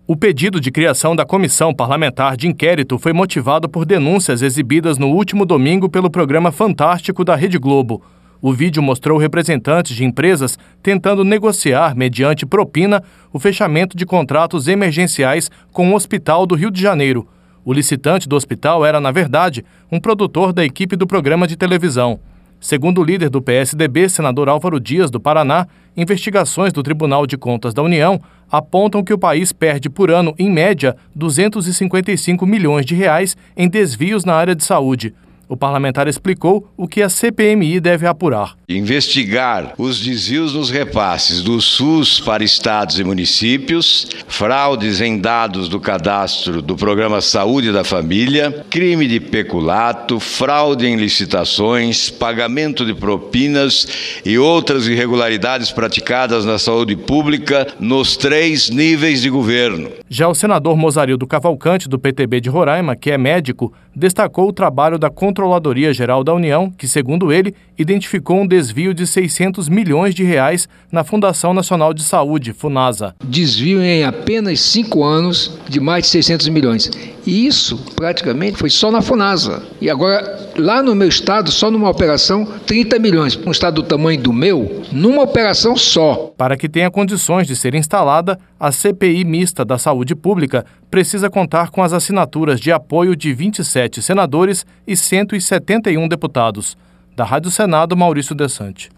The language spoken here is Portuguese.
O pedido de criação da Comissão Parlamentar de Inquérito foi motivado por denúncias exibidas no último domingo pelo programa Fantástico da Rede Globo. O vídeo mostrou representantes de empresas tentando negociar, mediante propina, o fechamento de contratos emergenciais com o Hospital do Rio de Janeiro. O licitante do hospital era, na verdade, um produtor da equipe do programa de televisão. Segundo o líder do PSDB, senador Álvaro Dias, do Paraná, investigações do Tribunal de Contas da União apontam que o país perde por ano, em média, 255 milhões de reais em desvios na área de saúde. O parlamentar explicou o que a CPMI deve apurar. Investigar os desvios nos repasses do SUS para estados e municípios, fraudes em dados do cadastro do Programa Saúde da Família, crime de peculato, fraude em licitações, pagamento de propinas e outras irregularidades praticadas na saúde pública nos 3 níveis de governo. Já o senador Mozarildo Cavalcante, do PTB de Roraima, que é médico, destacou o trabalho da Controladoria Geral da União, que, segundo ele, identificou um desvio de 600 milhões de reais na Fundação Nacional de Saúde, FUNASA. Desvio em apenas 5 anos de mais de 600 milhões. E isso, praticamente, foi só na FUNASA. E agora, lá no meu estado, só numa operação, 30 milhões. Um estado do tamanho do meu, numa operação só. Para que tenha condições de ser instalada, a CPI mista da saúde pública precisa contar com as assinaturas de apoio de 27 senadores e 171 deputados. Da Rádio Senado, Maurício Desante.